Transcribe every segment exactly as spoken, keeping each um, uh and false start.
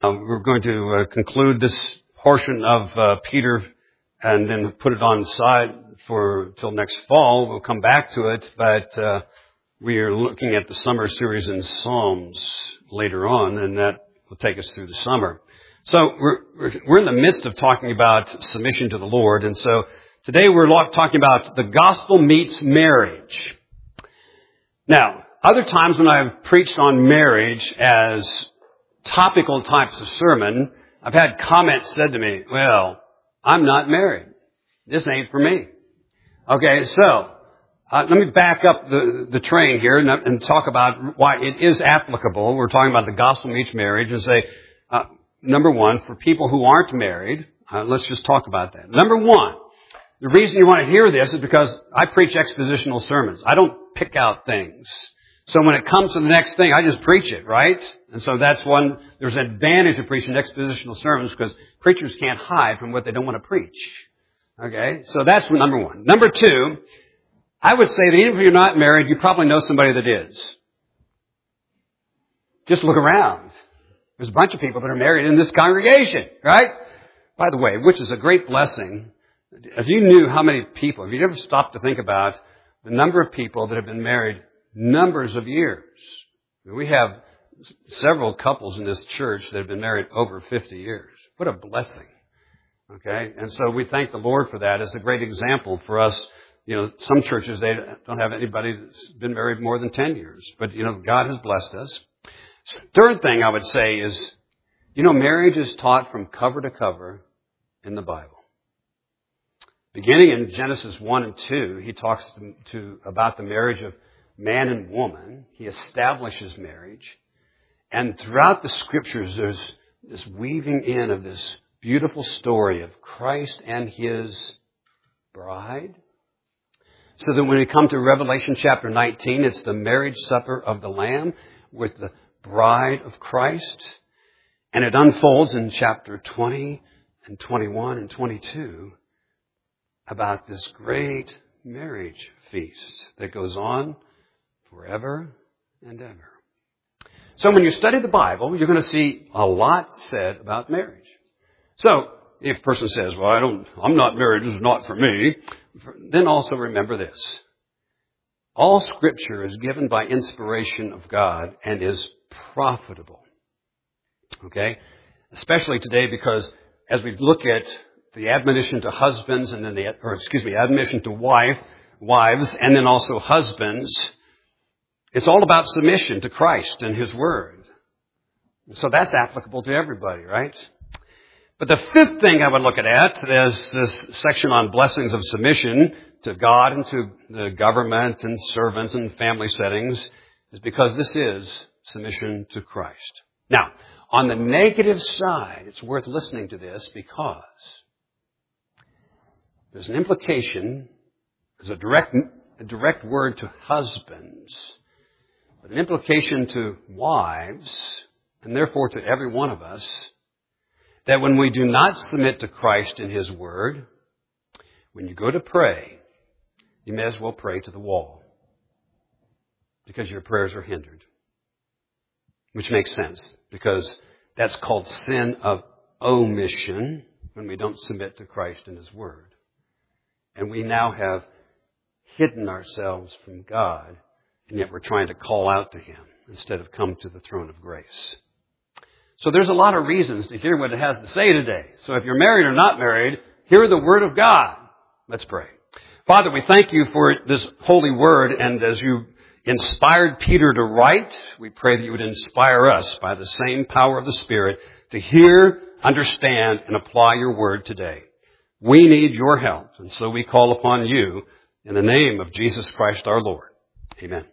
Uh, we're going to uh, conclude this portion of uh, Peter and then put it on the side for till next fall. We'll come back to it, but uh, we are looking at the summer series in Psalms later on, and that will take us through the summer. So we're we're in the midst of talking about submission to the Lord, and so today we're talking about the gospel meets marriage. Now, other times when I've preached on marriage as topical types of sermon, I've had comments said to me, well, I'm not married. This ain't for me. Okay, so uh, let me back up the, the train here and, and talk about why it is applicable. We're talking about the gospel meets marriage and say, uh, number one, for people who aren't married, uh, let's just talk about that. Number one, the reason you want to hear this is because I preach expositional sermons. I don't pick out things. So when it comes to the next thing, I just preach it, right? And so that's one, there's an advantage of preaching expositional sermons because preachers can't hide from what they don't want to preach. Okay? So that's number one. Number two, I would say that even if you're not married, you probably know somebody that is. Just look around. There's a bunch of people that are married in this congregation, right? By the way, which is a great blessing. If you knew how many people, if you ever stopped to think about the number of people that have been married numbers of years. We have several couples in this church that have been married over fifty years. What a blessing. Okay? And so we thank the Lord for that. It's a great example for us. You know, some churches, they don't have anybody that's been married more than ten years. But, you know, God has blessed us. Third thing I would say is, you know, marriage is taught from cover to cover in the Bible. Beginning in Genesis one and two, he talks to, to about the marriage of man and woman. He establishes marriage. And throughout the scriptures, there's this weaving in of this beautiful story of Christ and His bride. So that when we come to Revelation chapter nineteen, it's the marriage supper of the Lamb with the bride of Christ. And it unfolds in chapter twenty and twenty-one and twenty-two about this great marriage feast that goes on forever and ever. So when you study the Bible, you're going to see a lot said about marriage. So if a person says, well, I don't, I'm not married, this is not for me, then also remember this. All Scripture is given by inspiration of God and is profitable. Okay? Especially today because as we look at the admonition to husbands and then the, or excuse me, admonition to wife, wives and then also husbands, it's all about submission to Christ and His Word. So that's applicable to everybody, right? But the fifth thing I would look at is this section on blessings of submission to God and to the government and servants and family settings is because this is submission to Christ. Now, on the negative side, it's worth listening to this because there's an implication, there's a direct, a direct word to husbands, but an implication to wives, and therefore to every one of us, that when we do not submit to Christ in His Word, when you go to pray, you may as well pray to the wall because your prayers are hindered. Which makes sense because that's called sin of omission when we don't submit to Christ in His Word. And we now have hidden ourselves from God, and yet we're trying to call out to Him instead of come to the throne of grace. So there's a lot of reasons to hear what it has to say today. So if you're married or not married, hear the Word of God. Let's pray. Father, we thank You for this holy Word, and as You inspired Peter to write, we pray that You would inspire us by the same power of the Spirit to hear, understand, and apply Your Word today. We need Your help, and so we call upon You in the name of Jesus Christ our Lord. Amen.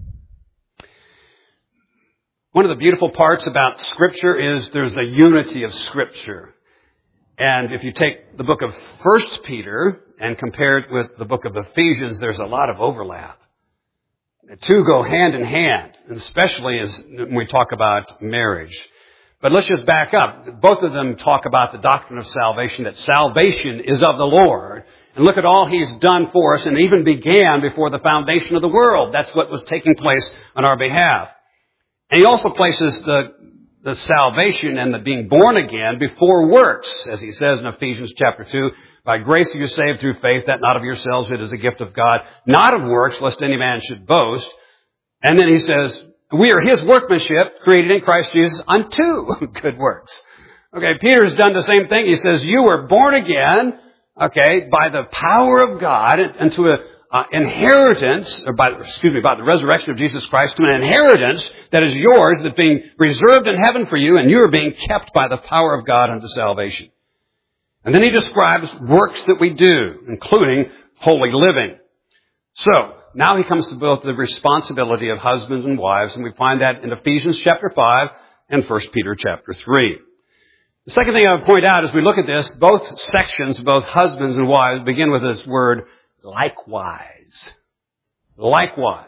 One of the beautiful parts about Scripture is there's the unity of Scripture. And if you take the book of First Peter and compare it with the book of Ephesians, there's a lot of overlap. The two go hand in hand, and especially as when we talk about marriage. But let's just back up. Both of them talk about the doctrine of salvation, that salvation is of the Lord. And look at all He's done for us and even began before the foundation of the world. That's what was taking place on our behalf. And He also places the the salvation and the being born again before works. As he says in Ephesians chapter two, by grace you are saved through faith, that not of yourselves, it is a gift of God, not of works, lest any man should boast. And then he says, we are his workmanship, created in Christ Jesus unto good works. Okay, Peter's done the same thing. He says, you were born again, okay, by the power of God into a uh, inheritance, or by, excuse me, by the resurrection of Jesus Christ to an inheritance that is yours, that's being reserved in heaven for you, and you are being kept by the power of God unto salvation. And then he describes works that we do, including holy living. So, now he comes to both the responsibility of husbands and wives, and we find that in Ephesians chapter five and First Peter chapter three. The second thing I would point out as we look at this, both sections, both husbands and wives, begin with this word, likewise. Likewise.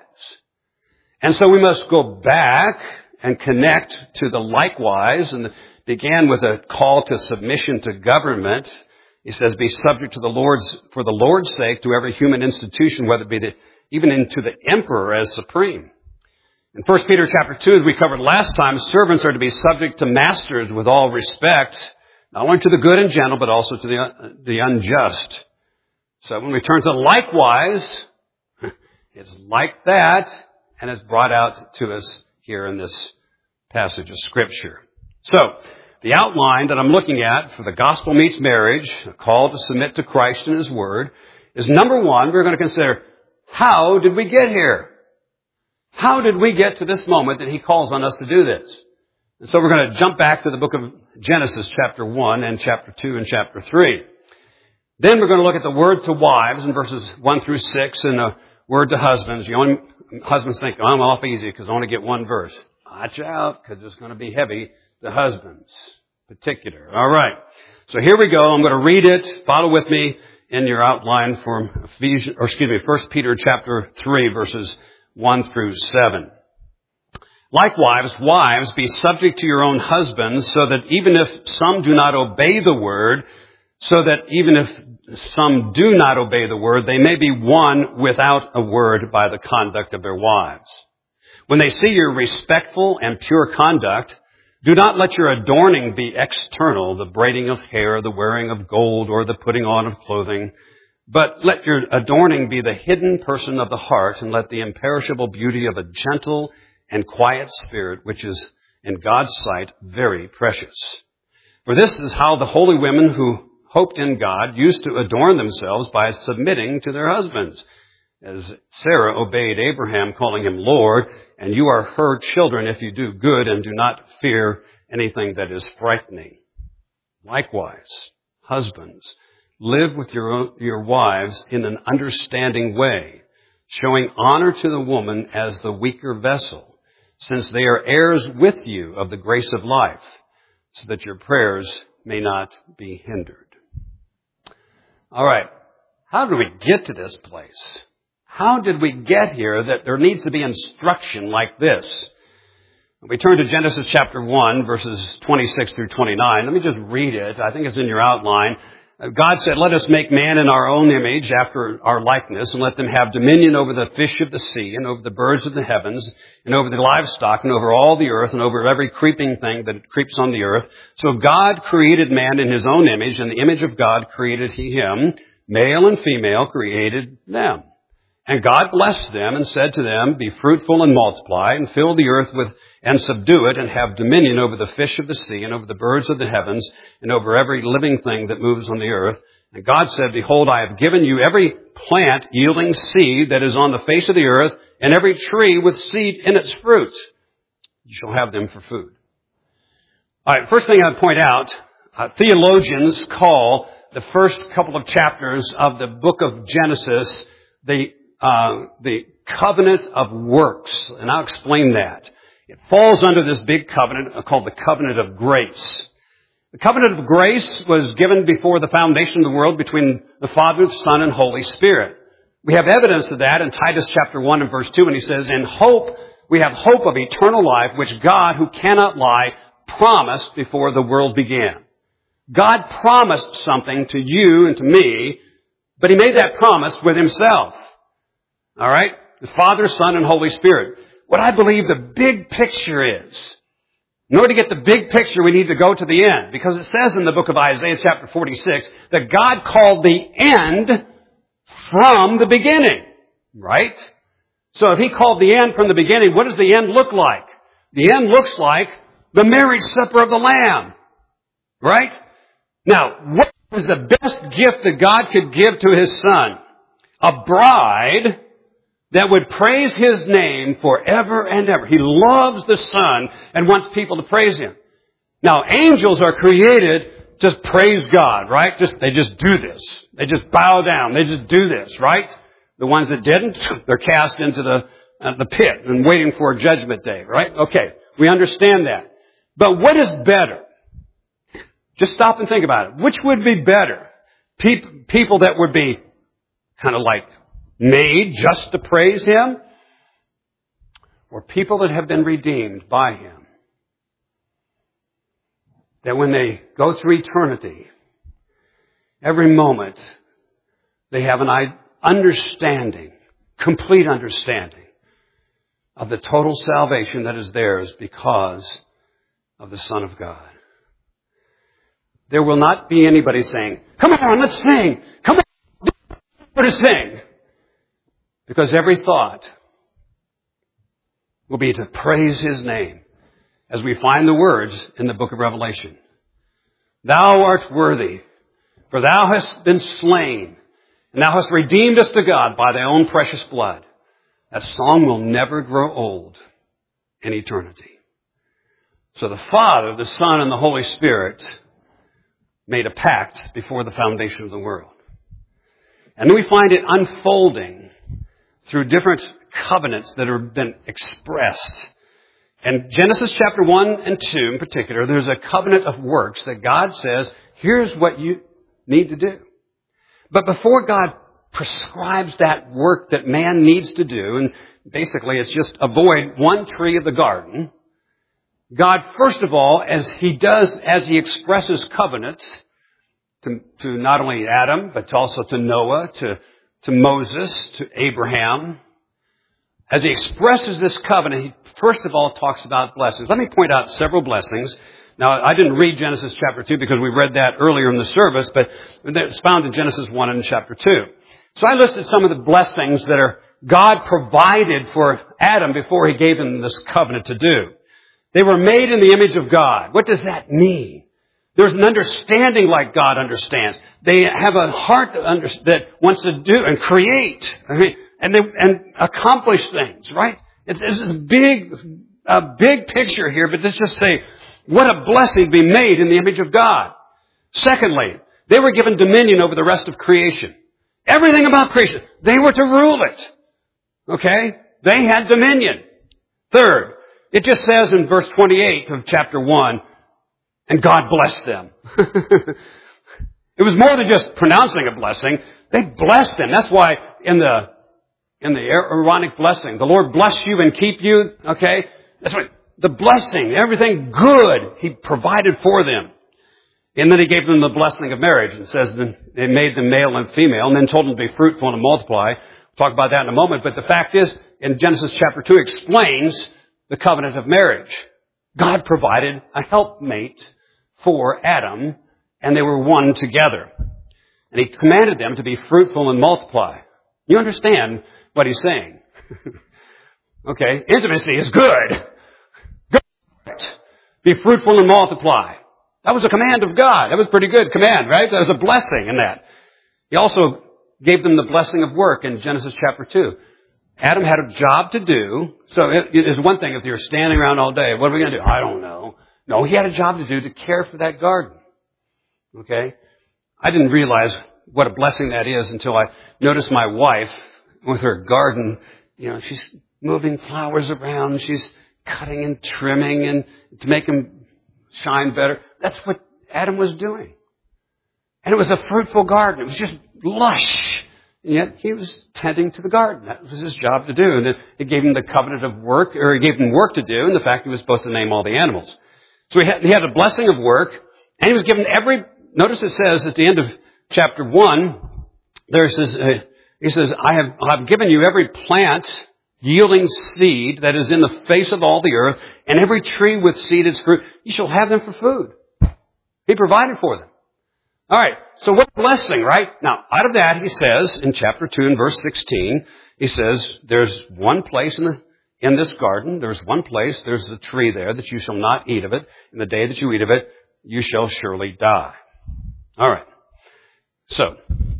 And so we must go back and connect to the likewise, and began with a call to submission to government. He says, be subject to the Lord's, for the Lord's sake, to every human institution, whether it be the, even into the emperor as supreme. In First Peter chapter two, as we covered last time, servants are to be subject to masters with all respect, not only to the good and gentle, but also to the, uh, the unjust. So when we turn to likewise, it's like that, and it's brought out to us here in this passage of Scripture. So, the outline that I'm looking at for the gospel meets marriage, a call to submit to Christ and His Word, is number one, we're going to consider, how did we get here? How did we get to this moment that He calls on us to do this? And so we're going to jump back to the book of Genesis chapter one and chapter two and chapter three. Then we're going to look at the word to wives in verses one through six and the word to husbands. You only, husbands think, oh, I'm off easy because I only get one verse. Watch out, because it's going to be heavy. The husbands, particular. All right. So here we go. I'm going to read it. Follow with me in your outline from Ephesians, or excuse me, First Peter chapter three, verses one through seven. Likewise, wives, be subject to your own husbands, so that even if some do not obey the word, so that even if some do not obey the word, they may be won without a word by the conduct of their wives. When they see your respectful and pure conduct, do not let your adorning be external, the braiding of hair, the wearing of gold, or the putting on of clothing. But let your adorning be the hidden person of the heart, and let the imperishable beauty of a gentle and quiet spirit, which is in God's sight very precious. For this is how the holy women who hoped in God used to adorn themselves by submitting to their husbands, as Sarah obeyed Abraham, calling him Lord, and you are her children if you do good and do not fear anything that is frightening. Likewise, husbands, live with your, your wives in an understanding way, showing honor to the woman as the weaker vessel, since they are heirs with you of the grace of life, so that your prayers may not be hindered. All right. How did we get to this place? How did we get here that there needs to be instruction like this? We turn to Genesis chapter one, verses twenty-six through twenty-nine. Let me just read it. I think it's in your outline. God said, let us make man in our own image after our likeness, and let them have dominion over the fish of the sea, and over the birds of the heavens, and over the livestock, and over all the earth, and over every creeping thing that creeps on the earth. So God created man in His own image, and the image of God created He him. Male and female created them. And God blessed them and said to them, be fruitful and multiply, and fill the earth with, and subdue it, and have dominion over the fish of the sea, and over the birds of the heavens, and over every living thing that moves on the earth. And God said, behold, I have given you every plant yielding seed that is on the face of the earth, and every tree with seed in its fruit. You shall have them for food. All right, first thing I'd point out, uh, theologians call the first couple of chapters of the book of Genesis the Uh, the covenant of works, and I'll explain that. It falls under this big covenant called the covenant of grace. The covenant of grace was given before the foundation of the world between the Father, the Son, and Holy Spirit. We have evidence of that in Titus chapter one and verse two, and he says, in hope, we have hope of eternal life, which God, who cannot lie, promised before the world began. God promised something to you and to me, but He made that promise with Himself. All right? The Father, Son, and Holy Spirit. What I believe the big picture is, In order to get the big picture, we need to go to the end. Because it says in the book of Isaiah chapter forty-six that God called the end from the beginning. Right? So if He called the end from the beginning, what does the end look like? The end looks like the marriage supper of the Lamb. Right? Now, what was the best gift that God could give to His Son? A bride that would praise His name forever and ever. He loves the Son and wants people to praise Him. Now, angels are created to praise God, right? Just, they just do this. They just bow down. They just do this, right? The ones that didn't, they're cast into the, uh, the pit and waiting for judgment day, right? Okay, we understand that. But what is better? Just stop and think about it. Which would be better? Pe- people that would be kind of like made just to praise Him, or people that have been redeemed by Him, that when they go through eternity, every moment they have an understanding, complete understanding of the total salvation that is theirs because of the Son of God. There will not be anybody saying, "Come on, let's sing. Come on, to sing." Because every thought will be to praise His name, as we find the words in the book of Revelation. Thou art worthy, for Thou hast been slain, and Thou hast redeemed us to God by Thy own precious blood. That song will never grow old in eternity. So the Father, the Son, and the Holy Spirit made a pact before the foundation of the world. And we find it unfolding through different covenants that have been expressed. In Genesis chapter one and two in particular, there's a covenant of works that God says, here's what you need to do. But before God prescribes that work that man needs to do, and basically it's just avoid one tree of the garden, God, first of all, as He does, as He expresses covenants to, to not only Adam, but also to Noah, to to Moses, to Abraham. As He expresses this covenant, He first of all talks about blessings. Let me point out several blessings. Now, I didn't read Genesis chapter two because we read that earlier in the service, but it's found in Genesis one and chapter two. So I listed some of the blessings that are God provided for Adam before He gave him this covenant to do. They were made in the image of God. What does that mean? There's an understanding like God understands. They have a heart that, under, that wants to do and create, I mean, and they, and accomplish things, right? It's, it's a big, a big picture here, but let's just say, what a blessing to be made in the image of God. Secondly, they were given dominion over the rest of creation. Everything about creation, they were to rule it. Okay? They had dominion. Third, it just says in verse twenty-eight of chapter one, and God blessed them. It was more than just pronouncing a blessing. They blessed them. That's why in the in the Aaronic blessing, the Lord bless you and keep you. Okay? That's right. The blessing, everything good He provided for them. And then He gave them the blessing of marriage. It says they made them male and female and then told them to be fruitful and multiply. We'll talk about that in a moment. But the fact is, in Genesis chapter two explains the covenant of marriage. God provided a helpmate for Adam, and they were one together. And He commanded them to be fruitful and multiply. You understand what He's saying? Okay, intimacy is good. Good. Be fruitful and multiply. That was a command of God. That was a pretty good command, right? There was a blessing in that. He also gave them the blessing of work in Genesis chapter two. Adam had a job to do. So it is one thing if you're standing around all day, what are we going to do? I don't know. No, he had a job to do to care for that garden. Okay? I didn't realize what a blessing that is until I noticed my wife with her garden. You know, she's moving flowers around. She's cutting and trimming and to make them shine better. That's what Adam was doing. And it was a fruitful garden. It was just lush. And yet he was tending to the garden. That was his job to do. And then it gave him the covenant of work, or he gave him work to do, and the fact he was supposed to name all the animals. So he had, he had a blessing of work, and he was given every, notice it says at the end of chapter one, there says, uh, he says, I have, I have given you every plant yielding seed that is in the face of all the earth, and every tree with seed its fruit, you shall have them for food. He provided for them. All right, so what blessing, right? Now, out of that, he says in chapter two and verse sixteen, he says, there's one place in the in this garden, there's one place, there's the tree there that you shall not eat of it. In the day that you eat of it, you shall surely die. All right. So,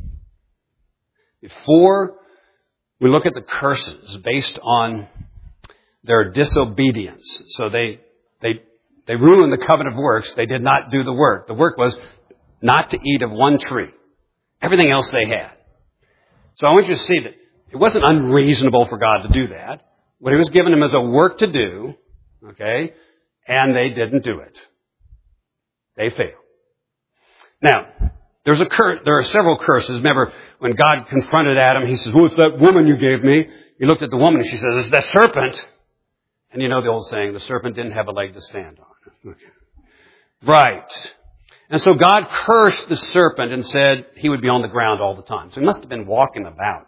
before we look at the curses based on their disobedience, so they they they ruined the covenant of works. They did not do the work. The work was not to eat of one tree. Everything else they had. So I want you to see that it wasn't unreasonable for God to do that. What He was giving them as a work to do, okay, and they didn't do it. They failed. Now, there's a cur- there are several curses. Remember, when God confronted Adam, He says, "What's that woman you gave me?" He looked at the woman and she says, "It's that serpent." And you know the old saying, the serpent didn't have a leg to stand on. Okay. Right. And so God cursed the serpent and said he would be on the ground all the time. So he must have been walking about.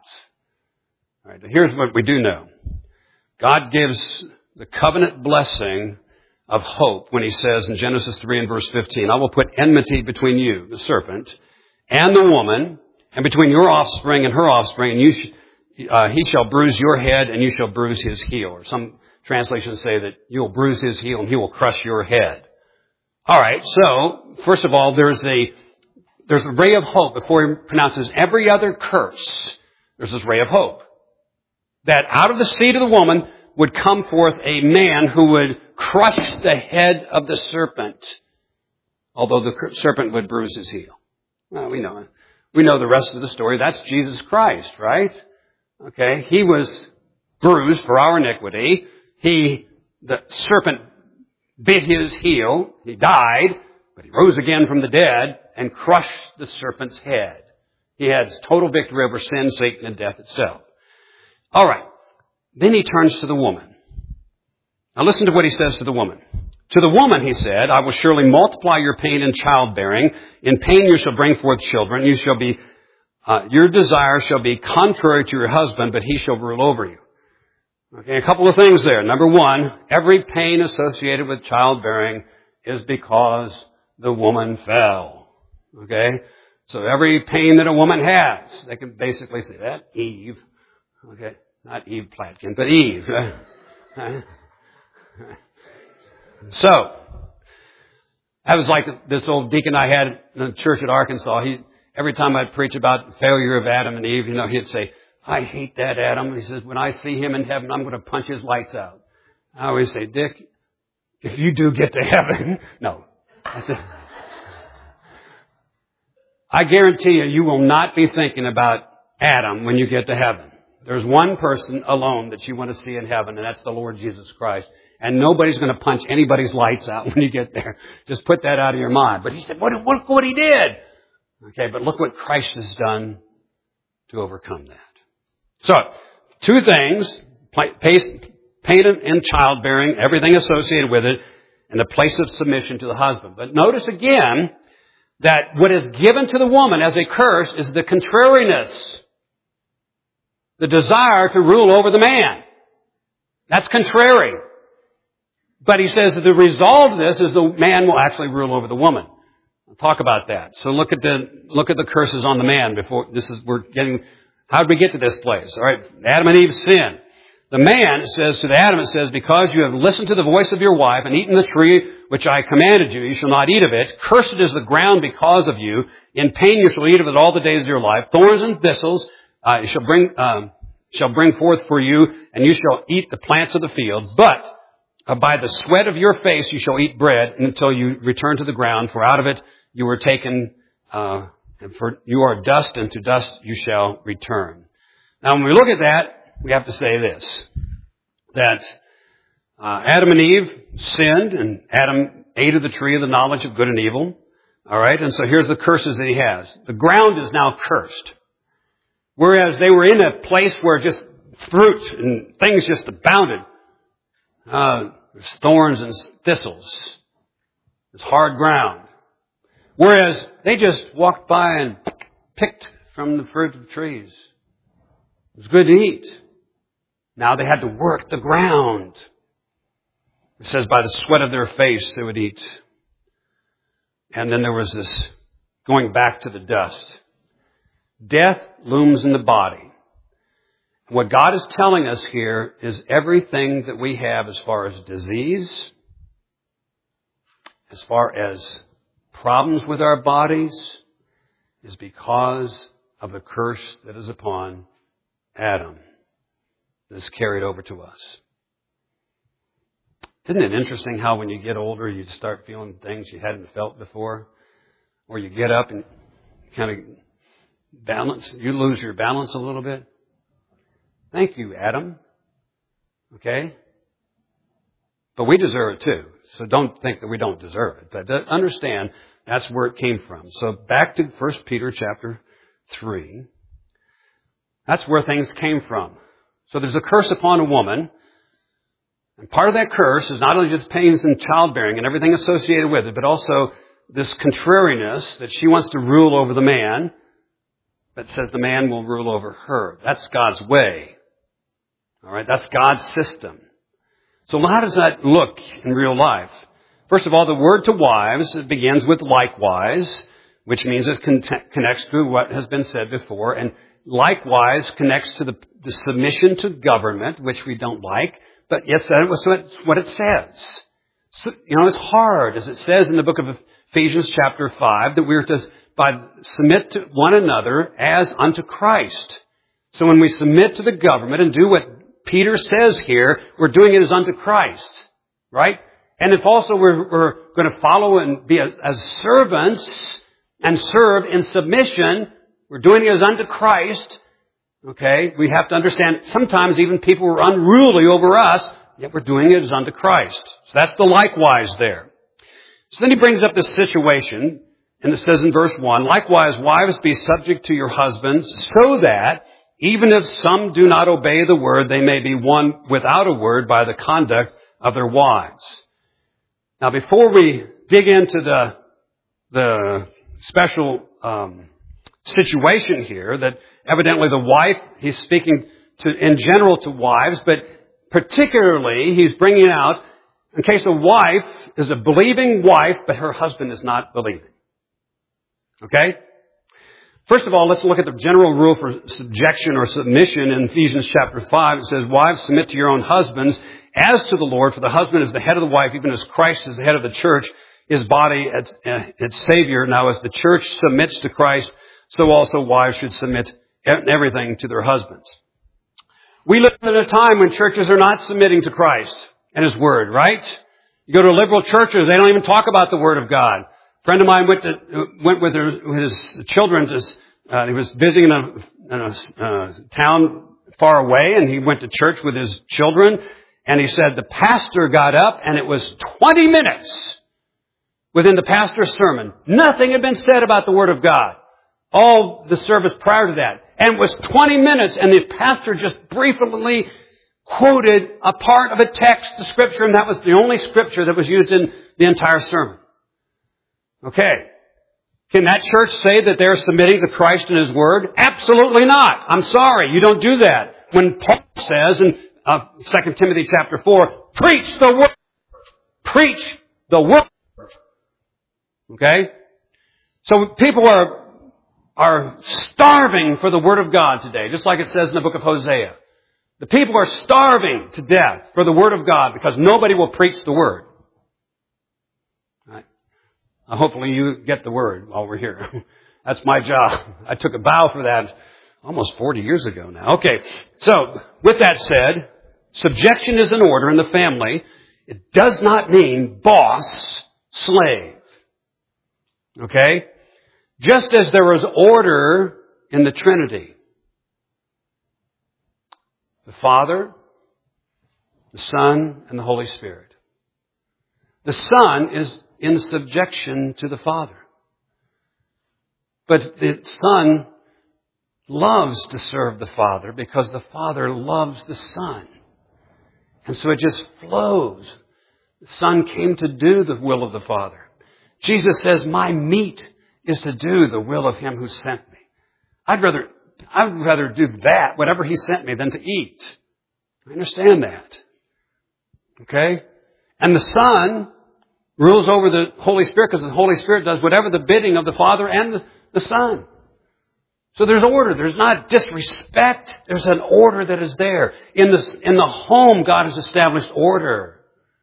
All right, but here's what we do know. God gives the covenant blessing of hope when He says in Genesis three and verse fifteen, "I will put enmity between you," the serpent, "and the woman, and between your offspring and her offspring, and you sh- uh, he shall bruise your head, and you shall bruise his heel." Or some translations say that you will bruise his heel, and he will crush your head. All right, so first of all, there's a there's a ray of hope before He pronounces every other curse. There's this ray of hope that out of the seed of the woman would come forth a man who would crush the head of the serpent, although the serpent would bruise his heel. Well, we know it. We know the rest of the story. That's Jesus Christ, right? Okay, He was bruised for our iniquity. He, the serpent bit his heel. He died, but He rose again from the dead and crushed the serpent's head. He has total victory over sin, Satan, and death itself. All right. Then He turns to the woman. Now listen to what He says to the woman. "To the woman," He said, "I will surely multiply your pain in childbearing. In pain you shall bring forth children. You shall be, uh, your desire shall be contrary to your husband, but he shall rule over you." Okay, a couple of things there. Number one, every pain associated with childbearing is because the woman fell. Okay? So every pain that a woman has, they can basically say that, Eve. Okay? Not Eve Platkin, but Eve. So, I was like this old deacon I had in the church at Arkansas. He, every time I'd preach about the failure of Adam and Eve, you know, he'd say, "I hate that Adam." He says, "When I see him in heaven, I'm going to punch his lights out." I always say, "Dick, if you do get to heaven," no. I said, I guarantee you, you will not be thinking about Adam when you get to heaven. There's one person alone that you want to see in heaven, and that's the Lord Jesus Christ. And nobody's going to punch anybody's lights out when you get there. Just put that out of your mind. But He said, "What, look what He did." Okay, but look what Christ has done to overcome that. So, two things, pain and childbearing, everything associated with it, and the place of submission to the husband. But notice again that what is given to the woman as a curse is the contrariness, the desire to rule over the man. That's contrary. But He says that the result of this is the man will actually rule over the woman. I'll talk about that. So look at the look at the curses on the man before this is we're getting. How did we get to this place? All right, Adam and Eve sinned. The man, it says to the Adam, it says, "Because you have listened to the voice of your wife and eaten the tree which I commanded you, you shall not eat of it. Cursed is the ground because of you. In pain you shall eat of it all the days of your life. Thorns and thistles uh, you shall bring um, shall bring forth for you, and you shall eat the plants of the field. But uh, by the sweat of your face you shall eat bread until you return to the ground, for out of it you were taken. Uh, And for you are dust, and to dust you shall return." Now, when we look at that, we have to say this, that uh, Adam and Eve sinned, and Adam ate of the tree of the knowledge of good and evil. All right, and so here's the curses that he has. The ground is now cursed. Whereas they were in a place where just fruit and things just abounded. Uh, there's thorns and thistles. It's hard ground. Whereas they just walked by and picked from the fruit of trees. It was good to eat. Now they had to work the ground. It says by the sweat of their face they would eat. And then there was this going back to the dust. Death looms in the body. What God is telling us here is everything that we have as far as disease, as far as problems with our bodies, is because of the curse that is upon Adam that is carried over to us. Isn't it interesting how when you get older you start feeling things you hadn't felt before? Or you get up and kind of balance, you lose your balance a little bit. Thank you, Adam. Okay? But we deserve it too. So don't think that we don't deserve it. But understand that's where it came from. So back to First Peter chapter three. That's where things came from. So there's a curse upon a woman. And part of that curse is not only just pains in childbearing and everything associated with it, but also this contrariness that she wants to rule over the man, but says the man will rule over her. That's God's way. All right, that's God's system. So how does that look in real life? First of all, the word to wives, it begins with likewise, which means it connects to what has been said before, and likewise connects to the, the submission to government, which we don't like, but yes, that's what it says. So, you know, it's hard, as it says in the book of Ephesians chapter five, that we're to by, submit to one another as unto Christ. So when we submit to the government and do what Peter says here, we're doing it as unto Christ, right? And if also we're, we're going to follow and be as, as servants and serve in submission, we're doing it as unto Christ. Okay, we have to understand sometimes even people are unruly over us, yet we're doing it as unto Christ. So that's the likewise there. So then he brings up this situation, and it says in verse one, likewise, wives, be subject to your husbands, so that even if some do not obey the word, they may be won without a word by the conduct of their wives. Now, before we dig into the the special um, situation here, that evidently the wife, he's speaking to in general to wives, but particularly he's bringing out in case a wife is a believing wife, but her husband is not believing. Okay? First of all, let's look at the general rule for subjection or submission in Ephesians chapter five. It says, wives, submit to your own husbands as to the Lord, for the husband is the head of the wife, even as Christ is the head of the church, his body, its, its Savior. Now, as the church submits to Christ, so also wives should submit everything to their husbands. We live in a time when churches are not submitting to Christ and His Word, right? You go to liberal churches, they don't even talk about the Word of God. A friend of mine went to, went with his children to, uh, he was visiting in a, in a uh, town far away, and he went to church with his children, and he said the pastor got up, and it was twenty minutes within the pastor's sermon. Nothing had been said about the Word of God. All the service prior to that. And it was twenty minutes, and the pastor just briefly quoted a part of a text, the scripture, and that was the only scripture that was used in the entire sermon. Okay. Can that church say that they're submitting to Christ and His Word? Absolutely not. I'm sorry, you don't do that. When Paul says in uh, Second Timothy chapter four, preach the Word. Preach the Word. Okay? So people are are starving for the Word of God today, just like it says in the book of Hosea. The people are starving to death for the Word of God because nobody will preach the Word. Right? Uh, hopefully you get the Word while we're here. That's my job. I took a vow for that almost forty years ago now. Okay, so with that said, subjection is an order in the family. It does not mean boss, slave. Okay? Just as there was order in the Trinity. The Father, the Son, and the Holy Spirit. The Son is in subjection to the Father. But the Son loves to serve the Father because the Father loves the Son. And so it just flows. The Son came to do the will of the Father. Jesus says, my meat is to do the will of Him who sent me. I'd rather, I'd rather do that, whatever He sent me, than to eat. I understand that. Okay? And the Son rules over the Holy Spirit because the Holy Spirit does whatever the bidding of the Father and the, the Son. So there's order. There's not disrespect. There's an order that is there. In the, in the home, God has established order.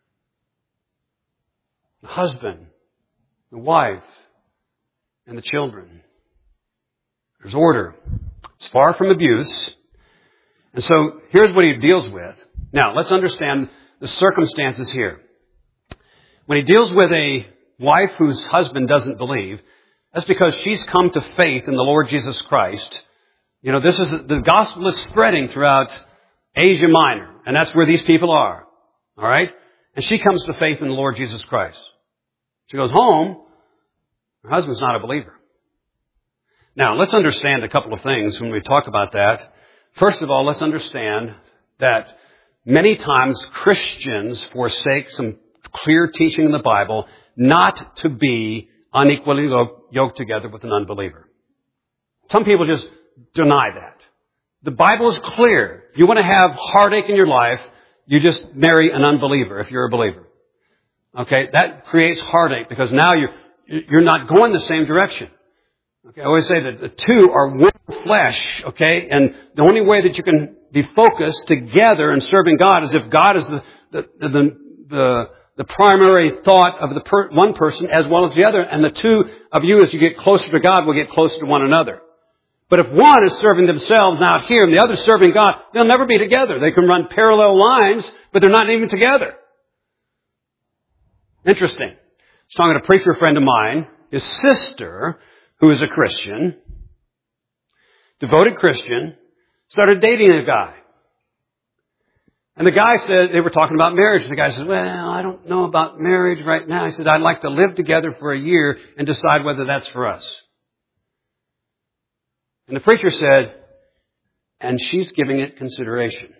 The husband, the wife, and the children. There's order. It's far from abuse. And so here's what he deals with. Now, let's understand the circumstances here. When he deals with a wife whose husband doesn't believe, that's because she's come to faith in the Lord Jesus Christ. You know, this is, the gospel is spreading throughout Asia Minor, and that's where these people are. All right? And she comes to faith in the Lord Jesus Christ. She goes home. Her husband's not a believer. Now, let's understand a couple of things when we talk about that. First of all, let's understand that many times Christians forsake some clear teaching in the Bible not to be unequally yoked together with an unbeliever. Some people just deny that. The Bible is clear. You want to have heartache in your life, you just marry an unbeliever if you're a believer. Okay, that creates heartache because now you're, you're not going the same direction. Okay, I always say that the two are one flesh, okay, and the only way that you can be focused together in serving God is if God is the, the, the, the, the primary thought of the per, one person as well as the other, and the two of you, as you get closer to God, will get closer to one another. But if one is serving themselves out here and the other is serving God, they'll never be together. They can run parallel lines, but they're not even together. Interesting. I was talking to a preacher friend of mine, his sister, who is a Christian, devoted Christian, started dating a guy. And the guy said, they were talking about marriage. And the guy said, well, I don't know about marriage right now. He said, I'd like to live together for a year and decide whether that's for us. And the preacher said, and she's giving it consideration.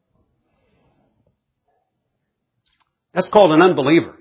That's called an unbeliever.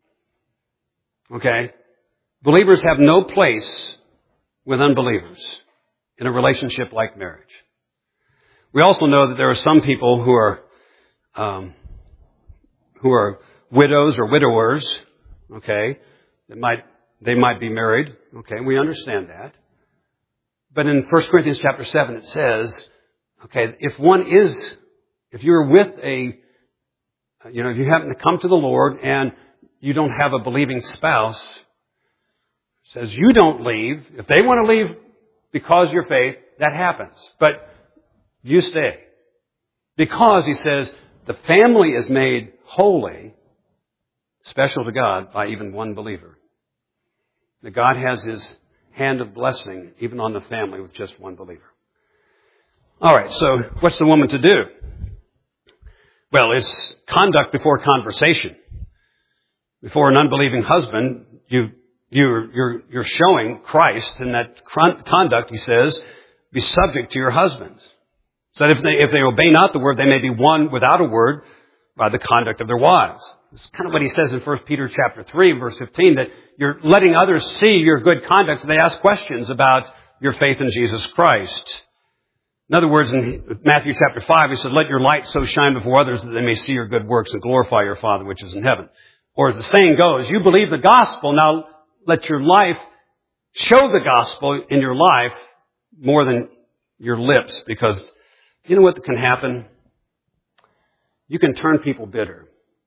Okay? Believers have no place with unbelievers in a relationship like marriage. We also know that there are some people who are um, who are widows or widowers. Okay, that might they might be married. Okay, we understand that. But in First Corinthians chapter seven, it says, okay, if one is, if you're with a, you know, if you happen to come to the Lord and you don't have a believing spouse, it says you don't leave. If they want to leave because of your faith, that happens. But you stay. Because, he says, the family is made holy, special to God, by even one believer. That God has His hand of blessing even on the family with just one believer. All right, so what's the woman to do? Well, it's conduct before conversation. Before an unbelieving husband, you, you're, you're, you're showing Christ in that conduct, he says, be subject to your husbands. So that if they, if they obey not the word, they may be won without a word by the conduct of their wives. It's kind of what he says in First Peter chapter three, verse fifteen, that you're letting others see your good conduct, so they ask questions about your faith in Jesus Christ. In other words, in Matthew chapter five, he said, let your light so shine before others that they may see your good works and glorify your Father which is in heaven. Or as the saying goes, you believe the gospel, now let your life show the gospel in your life more than your lips, because you know what can happen? You can turn people bitter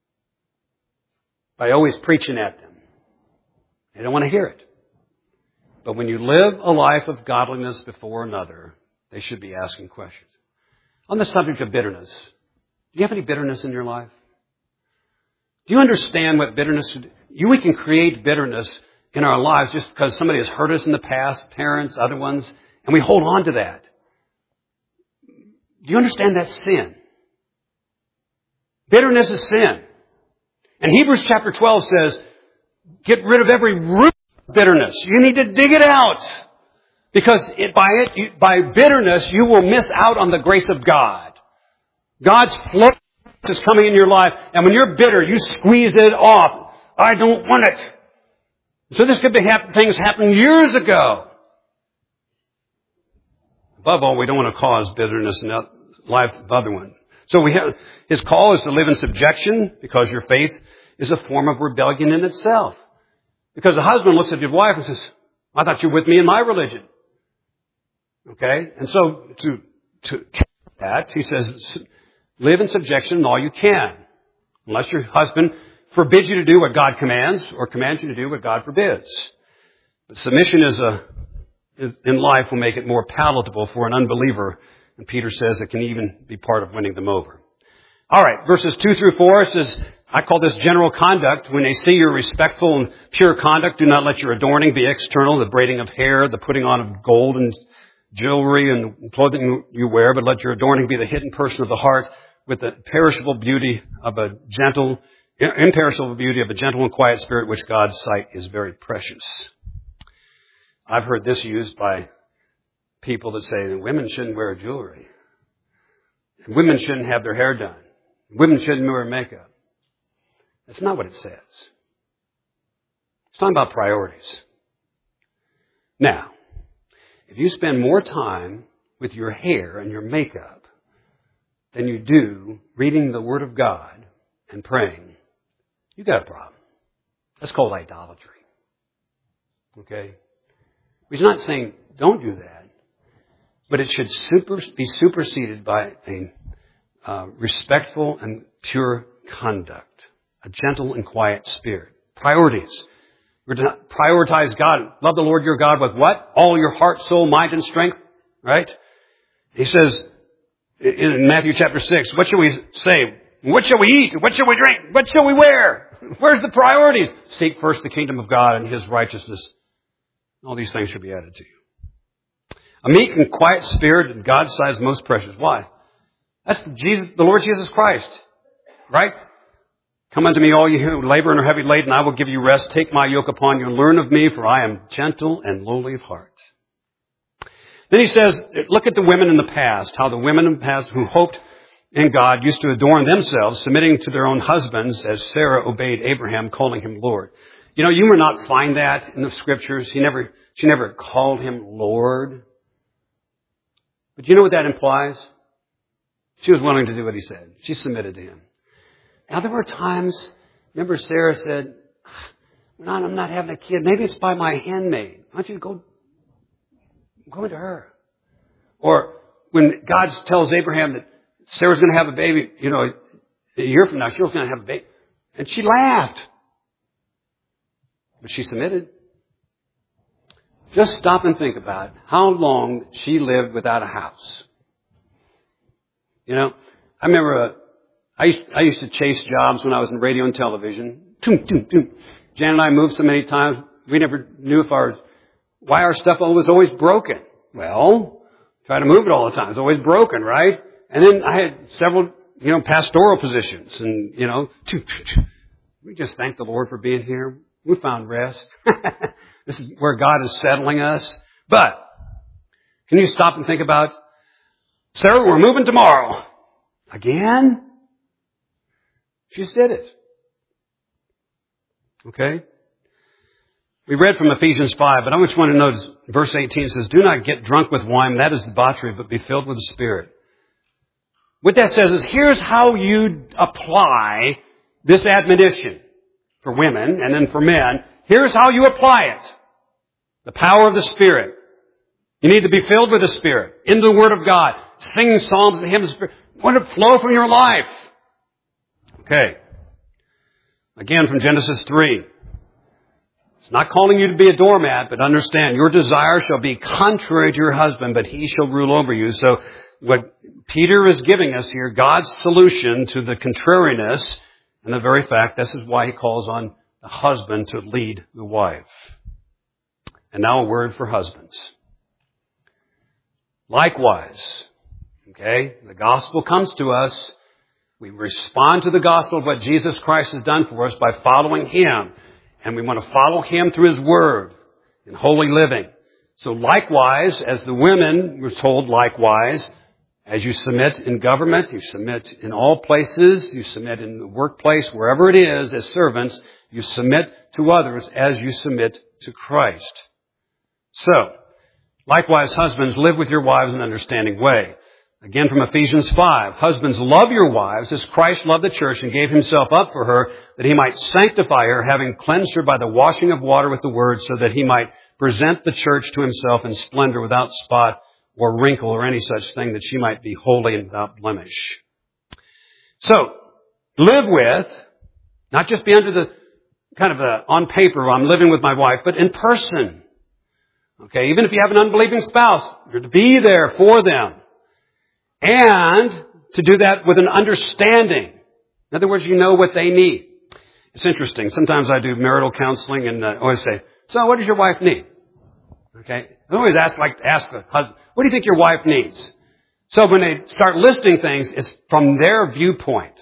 by always preaching at them. They don't want to hear it. But when you live a life of godliness before another, they should be asking questions. On the subject of bitterness, do you have any bitterness in your life? Do you understand what bitterness would do? You, we can create bitterness in our lives just because somebody has hurt us in the past, parents, other ones, and we hold on to that. Do you understand that sin? Bitterness is sin. And Hebrews chapter twelve says, get rid of every root of bitterness. You need to dig it out. Because it, by it, you, by bitterness, you will miss out on the grace of God. God's flow is coming in your life. And when you're bitter, you squeeze it off. I don't want it. So this could be happen, things happened years ago. Above all, we don't want to cause bitterness in the life of other one. So we have, his call is to live in subjection because your faith is a form of rebellion in itself. Because the husband looks at his wife and says, I thought you were with me in my religion. Okay? And so to, to counter that, he says, live in subjection in all you can. Unless your husband forbids you to do what God commands or commands you to do what God forbids. But submission is a, is, in life will make it more palatable for an unbeliever. And Peter says it can even be part of winning them over. All right, verses two through four says, I call this general conduct. When they see your respectful and pure conduct, do not let your adorning be external, the braiding of hair, the putting on of gold and jewelry and clothing you wear, but let your adorning be the hidden person of the heart with the perishable beauty of a gentle, imperishable beauty of a gentle and quiet spirit, which God's sight is very precious. I've heard this used by people that say that women shouldn't wear jewelry. Women shouldn't have their hair done. Women shouldn't wear makeup. That's not what it says. It's talking about priorities. Now, if you spend more time with your hair and your makeup than you do reading the Word of God and praying, you got a problem. That's called idolatry. Okay? He's not saying don't do that, but it should super, be superseded by a uh, respectful and pure conduct, a gentle and quiet spirit. Priorities. We're to prioritize God. Love the Lord your God with what? All your heart, soul, mind, and strength. Right? He says in Matthew chapter six, what shall we say? What shall we eat? What shall we drink? What shall we wear? Where's the priorities? Seek first the kingdom of God and His righteousness. All these things should be added to you. A meek and quiet spirit in God's sight is most precious. Why? That's the, Jesus, the Lord Jesus Christ. Right? Come unto me, all you who labor and are heavy laden, I will give you rest. Take my yoke upon you and learn of me, for I am gentle and lowly of heart. Then he says, look at the women in the past, how the women in the past who hoped in God used to adorn themselves, submitting to their own husbands, as Sarah obeyed Abraham, calling him Lord. You know, you will not find that in the Scriptures. He never, she never called him Lord. But you know what that implies? She was willing to do what he said. She submitted to him. Now, there were times, remember Sarah said, no, I'm not having a kid. Maybe it's by my handmaid. Why don't you go, go to her? Or when God tells Abraham that Sarah's going to have a baby, you know, a year from now, she was going to have a baby. And she laughed. But she submitted. Just stop and think about how long she lived without a house. You know, I remember uh, I, used, I used to chase jobs when I was in radio and television. Toom, toom, toom. Jan and I moved so many times, we never knew if our, why our stuff was always broken. Well, try to move it all the time. It's always broken, right? And then I had several, you know, pastoral positions. And, you know, toom, toom, toom. We just thank the Lord for being here. We found rest. This is where God is settling us. But can you stop and think about, Sarah, we're moving tomorrow. Again? She just did it. Okay? We read from Ephesians five, but I just want to notice verse eighteen says, do not get drunk with wine, that is debauchery, but be filled with the Spirit. What that says is, here's how you apply this admonition for women and then for men. Here's how you apply it. The power of the Spirit. You need to be filled with the Spirit, in the Word of God, singing psalms and hymns. Let it flow from your life. Okay. Again, from Genesis three. It's not calling you to be a doormat, but understand, your desire shall be contrary to your husband, but he shall rule over you. So what Peter is giving us here, God's solution to the contrariness, and the very fact, this is why he calls on the husband to lead the wife. And now a word for husbands. Likewise, okay, the gospel comes to us. We respond to the gospel of what Jesus Christ has done for us by following Him. And we want to follow Him through His Word in holy living. So likewise, as the women were told likewise, as you submit in government, you submit in all places, you submit in the workplace, wherever it is, as servants, you submit to others as you submit to Christ. So, likewise, husbands, live with your wives in an understanding way. Again from Ephesians five, husbands, love your wives as Christ loved the church and gave himself up for her, that he might sanctify her, having cleansed her by the washing of water with the word, so that he might present the church to himself in splendor, without spot or wrinkle or any such thing, that she might be holy and without blemish. So, live with, not just be under the kind of a, on paper, I'm living with my wife, but in person. Okay, even if you have an unbelieving spouse, you're to be there for them. And to do that with an understanding. In other words, you know what they need. It's interesting. Sometimes I do marital counseling and I always say, so what does your wife need? Okay. I always ask, like, ask the husband, what do you think your wife needs? So when they start listing things, it's from their viewpoint.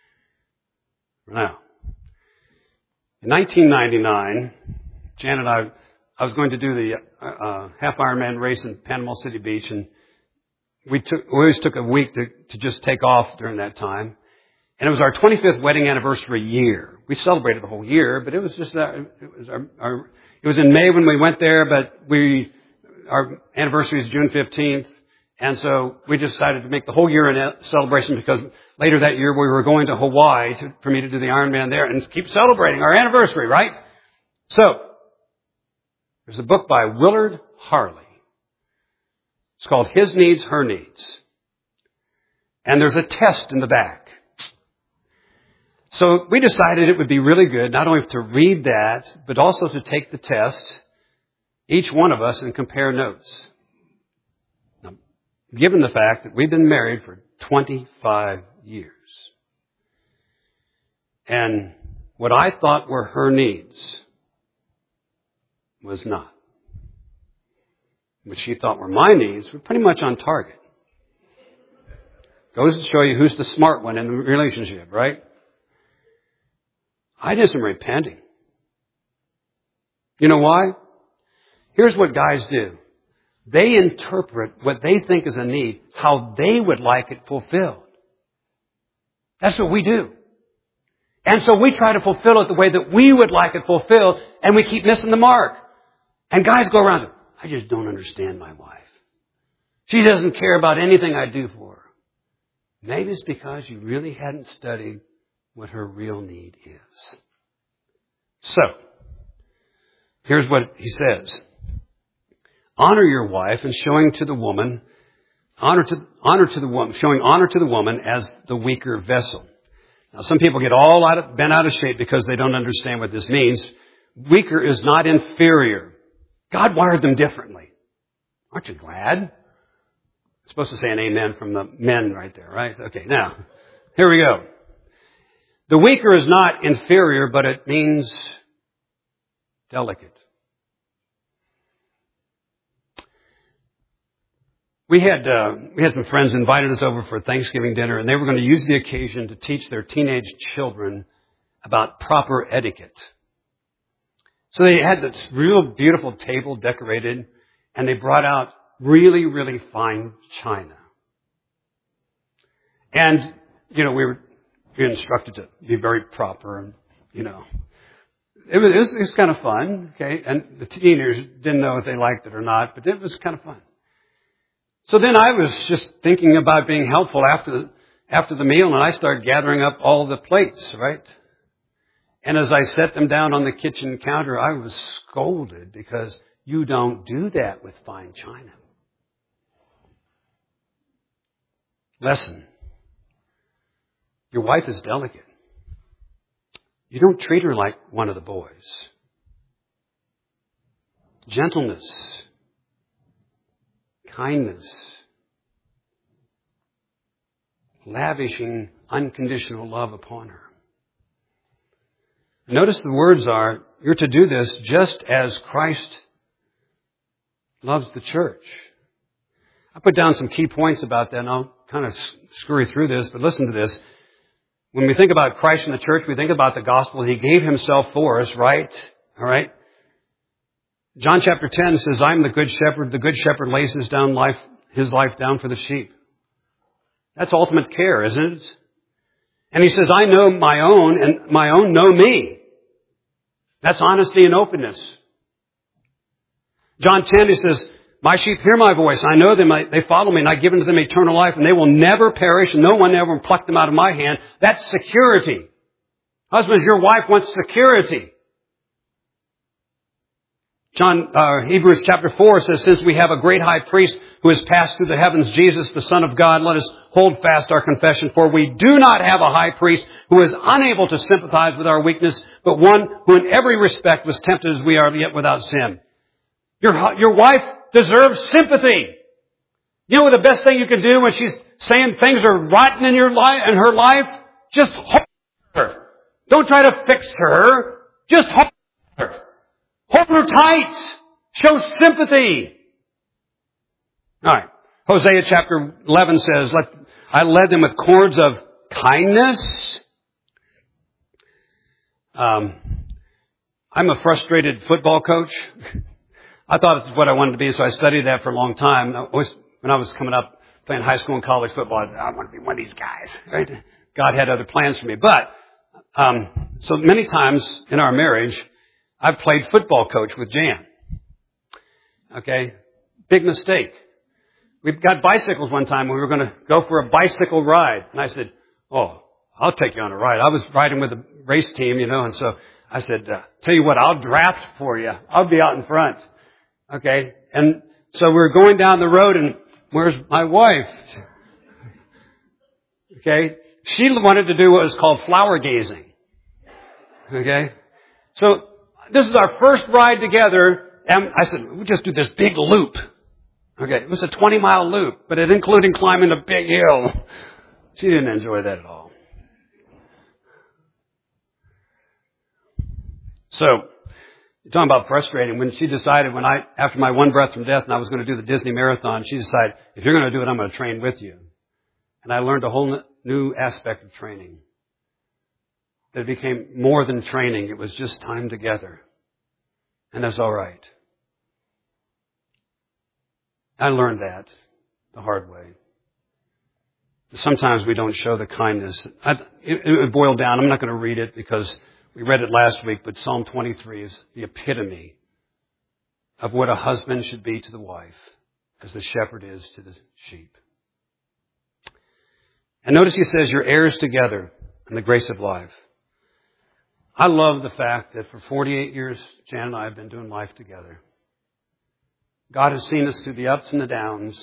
Now, in nineteen ninety-nine, Jan and I, I was going to do the uh, half Ironman race in Panama City Beach, and we took, we always took a week to, to just take off during that time. And it was our twenty-fifth wedding anniversary year. We celebrated the whole year, but it was just, uh, it was our, our, it was in May when we went there, but we, our anniversary is June fifteenth. And so we decided to make the whole year a celebration, because later that year we were going to Hawaii to, for me to do the Ironman there and keep celebrating our anniversary, right? So, there's a book by Willard Harley. It's called His Needs, Her Needs. And there's a test in the back. So we decided it would be really good not only to read that, but also to take the test, each one of us, and compare notes. Now, given the fact that we've been married for twenty-five years. And what I thought were her needs was not. What she thought were my needs were pretty much on target. Goes to show you who's the smart one in the relationship, right? I did some repenting. You know why? Here's what guys do. They interpret what they think is a need, how they would like it fulfilled. That's what we do. And so we try to fulfill it the way that we would like it fulfilled, and we keep missing the mark. And guys go around, I just don't understand my wife. She doesn't care about anything I do for her. Maybe it's because you really hadn't studied what her real need is. So, here's what he says. Honor your wife, and showing to the woman, honor to, honor to the woman, showing honor to the woman as the weaker vessel. Now, some people get all out of, bent out of shape because they don't understand what this means. Weaker is not inferior. God wired them differently. Aren't you glad? I'm supposed to say an amen from the men right there, right? Okay, now, here we go. The weaker is not inferior, but it means delicate. We had uh, we had some friends invited us over for Thanksgiving dinner, and they were going to use the occasion to teach their teenage children about proper etiquette. So they had this real beautiful table decorated, and they brought out really, really fine china. And, you know, we were instructed to be very proper, and, you know, it was, it was, it was kind of fun, okay? And the teenagers didn't know if they liked it or not, but it was kind of fun. So then I was just thinking about being helpful after the, after the meal, and I started gathering up all the plates, right? And as I set them down on the kitchen counter, I was scolded because you don't do that with fine china. Lesson. Your wife is delicate. You don't treat her like one of the boys. Gentleness. Kindness. Lavishing unconditional love upon her. Notice the words are, you're to do this just as Christ loves the church. I put down some key points about that, and I'll kind of scurry through this, but listen to this. When we think about Christ and the church, we think about the gospel. He gave himself for us, right? All right? John chapter ten says, I'm the good shepherd. The good shepherd lays his down life, his life down for the sheep. That's ultimate care, isn't it? And he says, I know my own, and my own know me. That's honesty and openness. John ten, he says, My sheep hear my voice. I know them. I, they follow me, and I give unto them eternal life, and they will never perish, and no one ever will pluck them out of my hand. That's security. Husbands, your wife wants security. John, uh, Hebrews chapter four says, since we have a great high priest who has passed through the heavens, Jesus, the Son of God, let us hold fast our confession. For we do not have a high priest who is unable to sympathize with our weakness, but one who in every respect was tempted as we are, yet without sin. Your, your wife deserves sympathy. You know what the best thing you can do when she's saying things are rotten in your life, in her life? Just hold her. Don't try to fix her. Just hold her. Hold her tight. Show sympathy. All right. Hosea chapter eleven says, Let, I led them with cords of kindness. Um, I'm a frustrated football coach. I thought it's what I wanted to be, so I studied that for a long time. I always, when I was coming up playing high school and college football, I, I want to be one of these guys. Right? God had other plans for me. But um, so many times in our marriage, I've played football coach with Jan. Okay? Big mistake. We got bicycles one time. We were going to go for a bicycle ride. And I said, oh, I'll take you on a ride. I was riding with a race team, you know, and so I said, uh, tell you what, I'll draft for you. I'll be out in front. Okay? And so we're going down the road, and where's my wife? Okay? She wanted to do what was called flower gazing. Okay? So this is our first ride together, and I said, we'll just do this big loop. Okay, it was a twenty mile loop, but it included climbing a big hill. She didn't enjoy that at all. So, you're talking about frustrating. When she decided, when I, after my one breath from death, and I was going to do the Disney Marathon, she decided, if you're going to do it, I'm going to train with you. And I learned a whole new aspect of training. That it became more than training. It was just time together. And that's all right. I learned that the hard way. Sometimes we don't show the kindness. I, it, it boiled down. I'm not going to read it because we read it last week, but Psalm twenty-three is the epitome of what a husband should be to the wife as the shepherd is to the sheep. And notice he says, you're heirs together in the grace of life. I love the fact that for forty-eight years, Jan and I have been doing life together. God has seen us through the ups and the downs.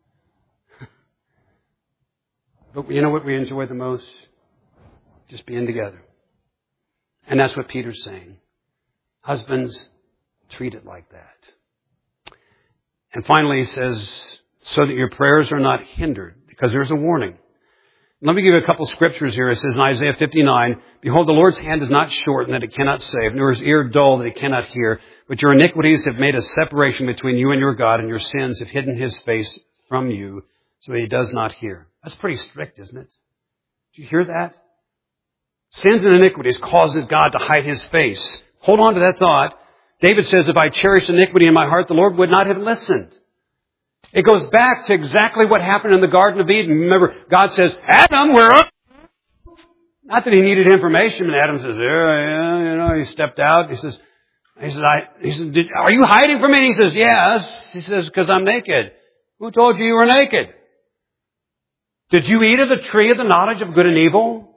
But you know what we enjoy the most? Just being together. And that's what Peter's saying. Husbands, treat it like that. And finally he says, so that your prayers are not hindered, because there's a warning. Let me give you a couple scriptures here. It says in Isaiah fifty-nine, behold, the Lord's hand is not shortened that it cannot save, nor his ear dull that it cannot hear. But your iniquities have made a separation between you and your God, and your sins have hidden his face from you, so that he does not hear. That's pretty strict, isn't it? Do you hear that? Sins and iniquities causes God to hide his face. Hold on to that thought. David says, if I cherished iniquity in my heart, the Lord would not have listened. It goes back to exactly what happened in the Garden of Eden. Remember, God says, Adam, where are you? Not that he needed information, and Adam says, yeah, yeah, you know, he stepped out. He says, he says, I, he says, Did, are you hiding from me? He says, yes. He says, because I'm naked. Who told you you were naked? Did you eat of the tree of the knowledge of good and evil?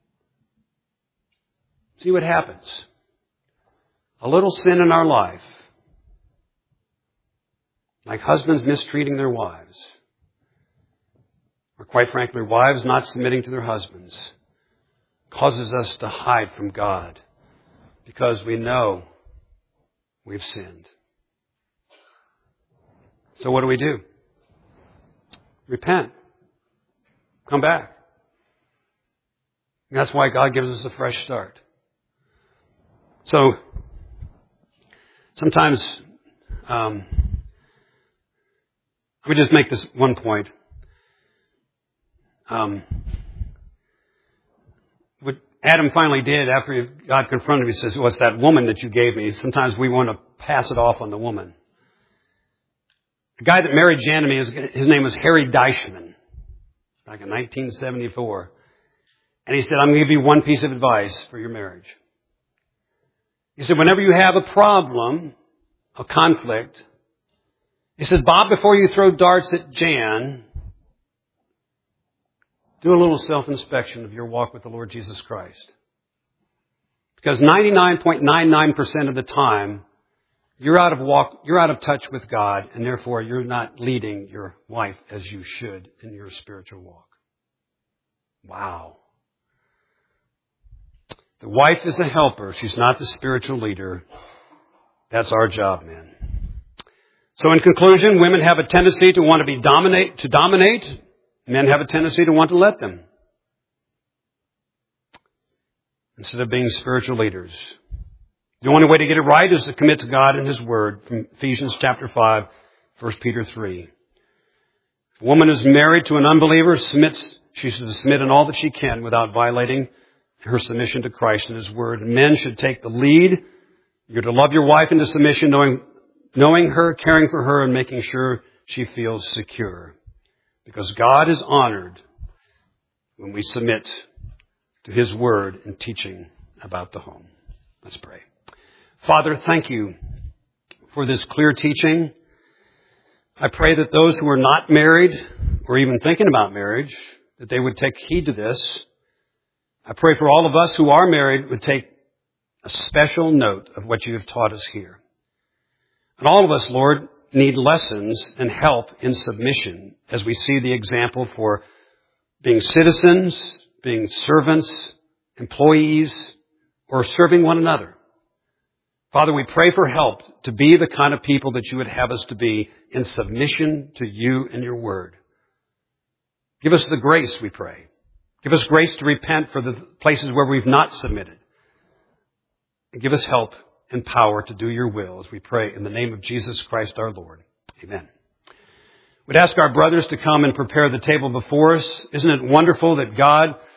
See what happens. A little sin in our life, like husbands mistreating their wives, or quite frankly, wives not submitting to their husbands, causes us to hide from God because we know we've sinned. So what do we do? Repent. Come back. And that's why God gives us a fresh start. So, sometimes, um, let me just make this one point. Um, what Adam finally did after God confronted him, he says, well, it's that woman that you gave me. Sometimes we want to pass it off on the woman. The guy that married Jan to me, his name was Harry Deichmann, back in nineteen seventy-four. And he said, I'm going to give you one piece of advice for your marriage. He said, whenever you have a problem, a conflict, He said, Bob, before you throw darts at Jan, do a little self-inspection of your walk with the Lord Jesus Christ. Because ninety-nine point nine nine percent of the time, you're out of walk, you're out of touch with God, and therefore you're not leading your wife as you should in your spiritual walk. Wow. The wife is a helper. She's not the spiritual leader. That's our job, man. So in conclusion, women have a tendency to want to be dominate, to dominate. Men have a tendency to want to let them. Instead of being spiritual leaders. The only way to get it right is to commit to God and His Word from Ephesians chapter five, First Peter three. If a woman is married to an unbeliever, submits, she should submit in all that she can without violating her submission to Christ and His Word. And men should take the lead. You're to love your wife into submission, knowing, knowing her, caring for her, and making sure she feels secure. Because God is honored when we submit to His Word and teaching about the home. Let's pray. Father, thank you for this clear teaching. I pray that those who are not married or even thinking about marriage, that they would take heed to this. I pray for all of us who are married would take a special note of what you have taught us here. And all of us, Lord, need lessons and help in submission as we see the example for being citizens, being servants, employees, or serving one another. Father, we pray for help to be the kind of people that you would have us to be in submission to you and your word. Give us the grace, we pray. Give us grace to repent for the places where we've not submitted. And give us help and power to do your will as we pray in the name of Jesus Christ our Lord. Amen. We'd ask our brothers to come and prepare the table before us. Isn't it wonderful that God